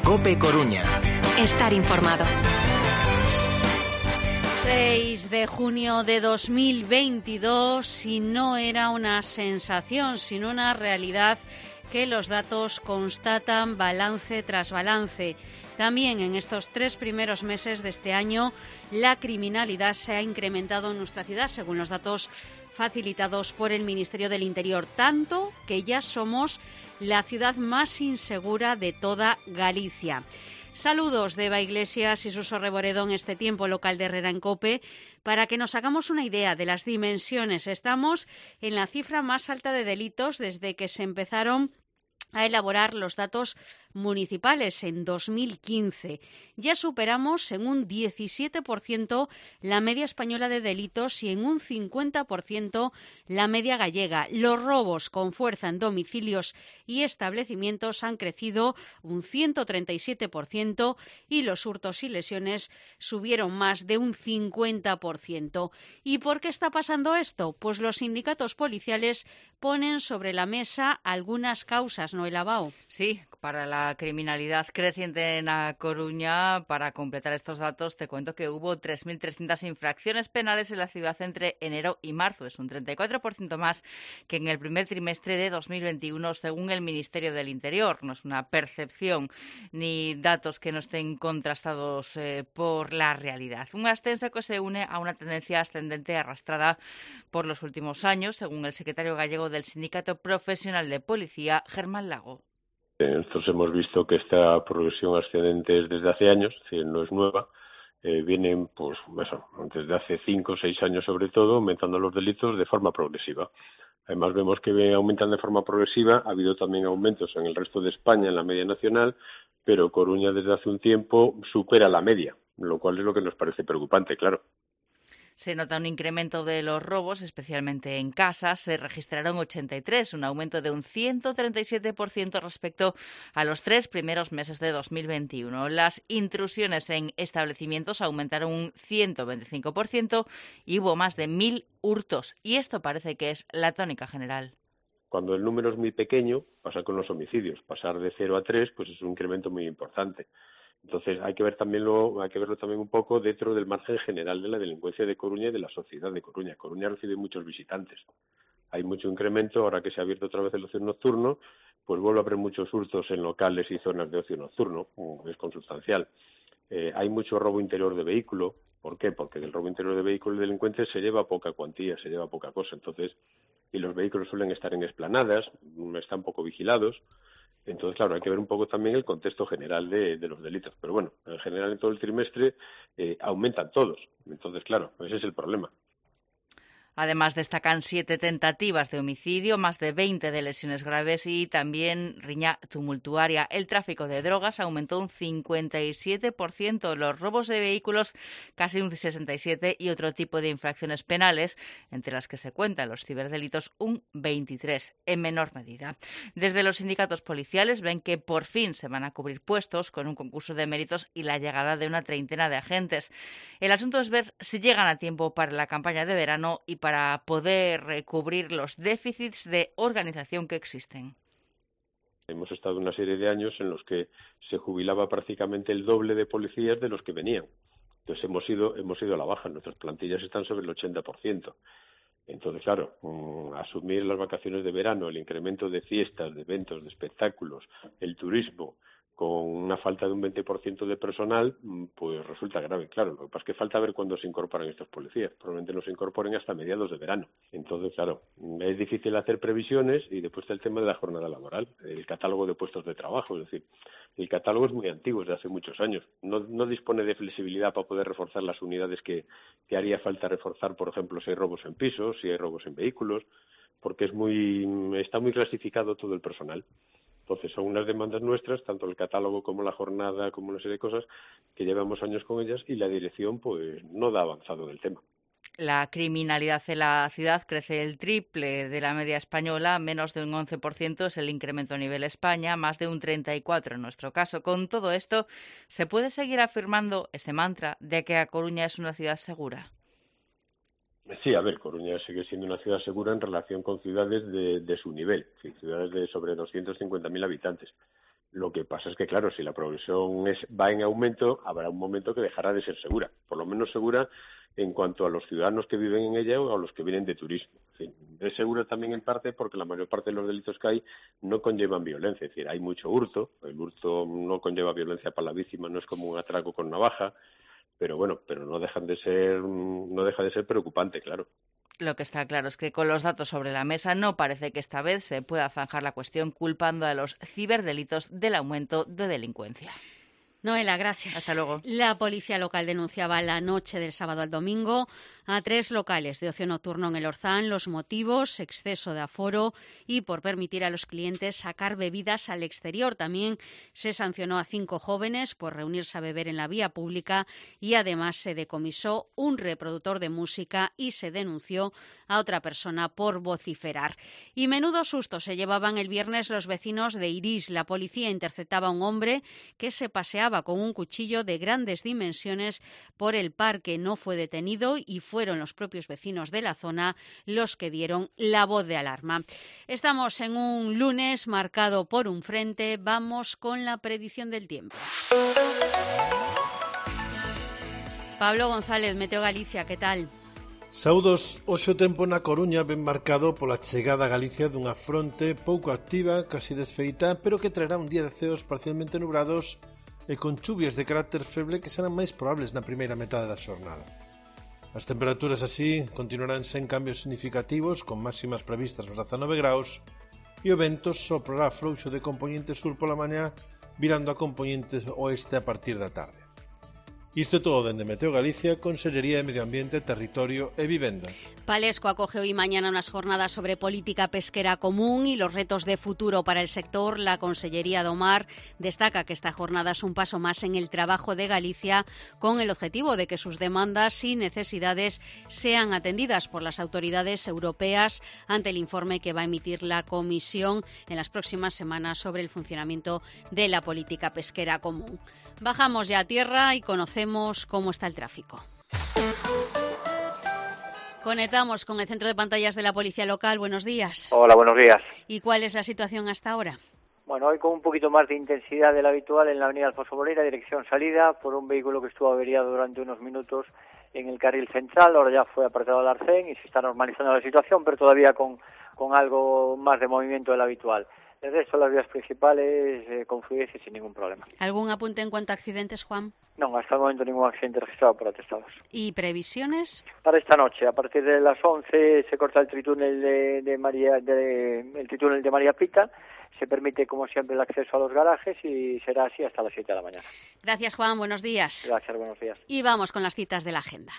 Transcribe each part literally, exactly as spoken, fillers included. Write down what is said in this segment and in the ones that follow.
COPE Coruña. Estar informado. seis de junio de dos mil veintidós, si no era una sensación, sino una realidad que los datos constatan balance tras balance. También en estos tres primeros meses de este año, la criminalidad se ha incrementado en nuestra ciudad, según los datos facilitados por el Ministerio del Interior, tanto que ya somos la ciudad más insegura de toda Galicia. Saludos de Eva Iglesias y Suso Reboredo en este tiempo local de Herrera en COPE para que nos hagamos una idea de las dimensiones. Estamos en la cifra más alta de delitos desde que se empezaron a elaborar los datos municipales en dos mil quince. Ya superamos en un diecisiete por ciento la media española de delitos y en un cincuenta por ciento la media gallega. Los robos con fuerza en domicilios y establecimientos han crecido un ciento treinta y siete por ciento y los hurtos y lesiones subieron más de un cincuenta por ciento. ¿Y por qué está pasando esto? Pues los sindicatos policiales ponen sobre la mesa algunas causas, ¿no, Elabao? Sí, para la criminalidad creciente en A Coruña. Para completar estos datos, te cuento que hubo tres mil trescientas infracciones penales en la ciudad entre enero y marzo. Es un treinta y cuatro por ciento más que en el primer trimestre de dos mil veintiuno, según el Ministerio del Interior. No es una percepción ni datos que no estén contrastados eh, por la realidad. Un ascenso que se une a una tendencia ascendente arrastrada por los últimos años, según el secretario gallego del Sindicato Profesional de Policía, Germán Lago. Nosotros hemos visto que esta progresión ascendente es desde hace años, es decir, no es nueva. Eh, vienen, pues, eso, desde hace cinco o seis años sobre todo, aumentando los delitos de forma progresiva. Además vemos que aumentan de forma progresiva. Ha habido también aumentos en el resto de España, en la media nacional, pero Coruña desde hace un tiempo supera la media, lo cual es lo que nos parece preocupante, claro. Se nota un incremento de los robos, especialmente en casas. Se registraron ochenta y tres, un aumento de un ciento treinta y siete por ciento respecto a los tres primeros meses de dos mil veintiuno. Las intrusiones en establecimientos aumentaron un ciento veinticinco por ciento y hubo más de mil hurtos. Y esto parece que es la tónica general. Cuando el número es muy pequeño, pasa con los homicidios. Pasar de cero a tres, pues es un incremento muy importante. Entonces hay que ver también lo, hay que verlo también un poco dentro del margen general de la delincuencia de Coruña y de la sociedad de Coruña. Coruña recibe muchos visitantes. Hay mucho incremento, ahora que se ha abierto otra vez el ocio nocturno, pues vuelve a haber muchos hurtos en locales y zonas de ocio nocturno, es consustancial. Eh, hay mucho robo interior de vehículo. ¿Por qué? Porque del robo interior de vehículo el delincuente se lleva poca cuantía, se lleva poca cosa. Entonces, y los vehículos suelen estar en explanadas, están poco vigilados. Entonces, claro, hay que ver un poco también el contexto general de, de los delitos. Pero bueno, en general en todo el trimestre eh, aumentan todos. Entonces, claro, ese es el problema. Además, destacan siete tentativas de homicidio, más de veinte de lesiones graves y también riña tumultuaria. El tráfico de drogas aumentó un cincuenta y siete por ciento, los robos de vehículos casi un sesenta y siete por ciento y otro tipo de infracciones penales, entre las que se cuentan los ciberdelitos, un veintitrés por ciento en menor medida. Desde los sindicatos policiales ven que por fin se van a cubrir puestos con un concurso de méritos y la llegada de una treintena de agentes. El asunto es ver si llegan a tiempo para la campaña de verano y para para poder cubrir los déficits de organización que existen. Hemos estado una serie de años en los que se jubilaba prácticamente el doble de policías de los que venían. Entonces hemos ido, hemos ido a la baja, nuestras plantillas están sobre el ochenta por ciento. Entonces, claro, mmm, asumir las vacaciones de verano, el incremento de fiestas, de eventos, de espectáculos, el turismo, con una falta de un veinte por ciento de personal, pues resulta grave. Claro, lo que pasa es que falta ver cuándo se incorporan estos policías. Probablemente no se incorporen hasta mediados de verano. Entonces, claro, es difícil hacer previsiones y después está el tema de la jornada laboral, el catálogo de puestos de trabajo. Es decir, el catálogo es muy antiguo, es de hace muchos años. No, no dispone de flexibilidad para poder reforzar las unidades que, que haría falta reforzar, por ejemplo, si hay robos en pisos, si hay robos en vehículos, porque es muy está muy clasificado todo el personal. Entonces son unas demandas nuestras, tanto el catálogo como la jornada, como una serie de cosas que llevamos años con ellas y la dirección pues no da avanzado del tema. La criminalidad en la ciudad crece el triple de la media española, menos de un once por ciento es el incremento a nivel España, más de un treinta y cuatro por ciento en nuestro caso. Con todo esto, ¿se puede seguir afirmando este mantra de que A Coruña es una ciudad segura? Sí, a ver, Coruña sigue siendo una ciudad segura en relación con ciudades de, de su nivel, sí, ciudades de sobre doscientos cincuenta mil habitantes. Lo que pasa es que, claro, si la progresión es, va en aumento, habrá un momento que dejará de ser segura, por lo menos segura en cuanto a los ciudadanos que viven en ella o a los que vienen de turismo. En fin, es segura también en parte porque la mayor parte de los delitos que hay no conllevan violencia, es decir, hay mucho hurto, el hurto no conlleva violencia para la víctima, no es como un atraco con navaja, pero bueno, pero no dejan de ser, no deja de ser preocupante, claro. Lo que está claro es que con los datos sobre la mesa no parece que esta vez se pueda zanjar la cuestión culpando a los ciberdelitos del aumento de delincuencia. Noela, gracias. Hasta luego. La policía local denunciaba la noche del sábado al domingo a tres locales de ocio nocturno en el Orzán los motivos, exceso de aforo y por permitir a los clientes sacar bebidas al exterior. También se sancionó a cinco jóvenes por reunirse a beber en la vía pública y además se decomisó un reproductor de música y se denunció a otra persona por vociferar. Y menudo susto se llevaban el viernes los vecinos de Irís. La policía interceptaba a un hombre que se paseaba con un cuchillo de grandes dimensiones por el parque. No fue detenido y fueron los propios vecinos de la zona los que dieron la voz de alarma. Estamos en un lunes marcado por un frente. Vamos con la predicción del tiempo. Pablo González, Meteo Galicia, ¿qué tal? Saúdos, hoxe o tempo na Coruña ben marcado pola chegada a Galicia dunha fronte pouco activa, casi desfeita, pero que traerá un día de ceos parcialmente nubrados e con chuvias de carácter feble que serán máis probables na primeira metade da xornada. As temperaturas así continuarán sen cambios significativos, con máximas previstas nos dezanove graus, e o vento soprará frouxo de componente sur pola mañá, virando a componente oeste a partir da tarde. Isto é todo dende Meteo Galicia, Consellería de Medio Ambiente, Territorio e Vivenda. Palesco acoge hoy y mañana unas jornadas sobre política pesquera común y los retos de futuro para el sector. La Consellería do Mar destaca que esta jornada es un paso más en el trabajo de Galicia con el objetivo de que sus demandas y necesidades sean atendidas por las autoridades europeas ante el informe que va a emitir la Comisión en las próximas semanas sobre el funcionamiento de la política pesquera común. Bajamos ya a tierra y conocemos cómo está el tráfico. Conectamos con el centro de pantallas de la Policía Local. Buenos días. Hola, buenos días. ¿Y cuál es la situación hasta ahora? Bueno, hoy con un poquito más de intensidad de la habitual en la avenida Alfonso Moreira, dirección salida, por un vehículo que estuvo averiado durante unos minutos en el carril central. Ahora ya fue apartado al arcén y se está normalizando la situación, pero todavía con, con algo más de movimiento del habitual. El resto de las vías principales eh, con fluidez y sin ningún problema. ¿Algún apunte en cuanto a accidentes, Juan? No, hasta el momento ningún accidente registrado por atestados. ¿Y previsiones? Para esta noche, a partir de las once se corta el tritúnel de, de María de, el tritúnel de María Pita. Se permite, como siempre, el acceso a los garajes y será así hasta las siete de la mañana. Gracias, Juan. Buenos días. Gracias, buenos días. Y vamos con las citas de la agenda.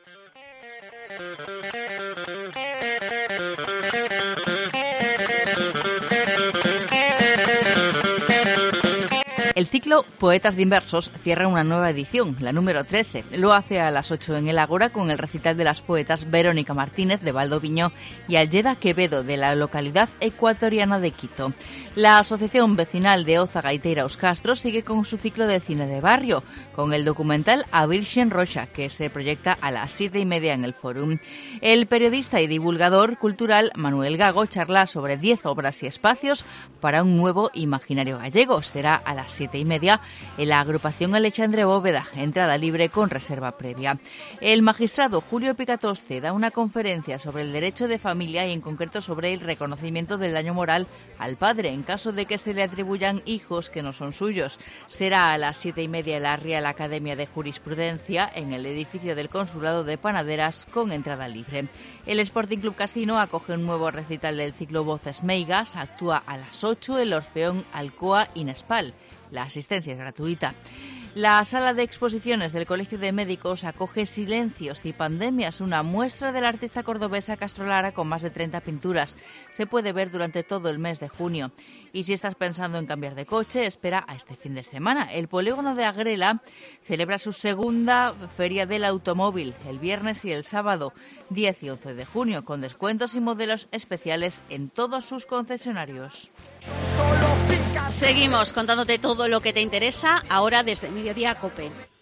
El ciclo Poetas Diversos cierra una nueva edición, la número trece. Lo hace a las ocho en el Ágora con el recital de las poetas Verónica Martínez de Valdoviño y Algeda Quevedo de la localidad ecuatoriana de Quito. La Asociación Vecinal de Oza Gaiteira Os Castros sigue con su ciclo de cine de barrio, con el documental A Virgen Roxa, que se proyecta a las siete y media en el Fórum. El periodista y divulgador cultural Manuel Gago charla sobre diez obras y espacios para un nuevo imaginario gallego. Será a las siete y media en la agrupación Alexandre Bóveda, entrada libre con reserva previa. El magistrado Julio Picatoste da una conferencia sobre el derecho de familia y en concreto sobre el reconocimiento del daño moral al padre en caso de que se le atribuyan hijos que no son suyos. Será a las siete y media en la Real Academia de Jurisprudencia en el edificio del Consulado de Panaderas con entrada libre. El Sporting Club Casino acoge un nuevo recital del ciclo Voces Meigas, actúa a las ocho el Orfeón Alcoa Inespal. La asistencia es gratuita. La sala de exposiciones del Colegio de Médicos acoge Silencios y Pandemias, una muestra de la artista cordobesa Castro Lara con más de treinta pinturas. Se puede ver durante todo el mes de junio. Y si estás pensando en cambiar de coche, espera a este fin de semana. El polígono de Agrela celebra su segunda Feria del Automóvil el viernes y el sábado diez y once de junio, con descuentos y modelos especiales en todos sus concesionarios. Seguimos contándote todo lo que te interesa ahora desde Mediodía COPE.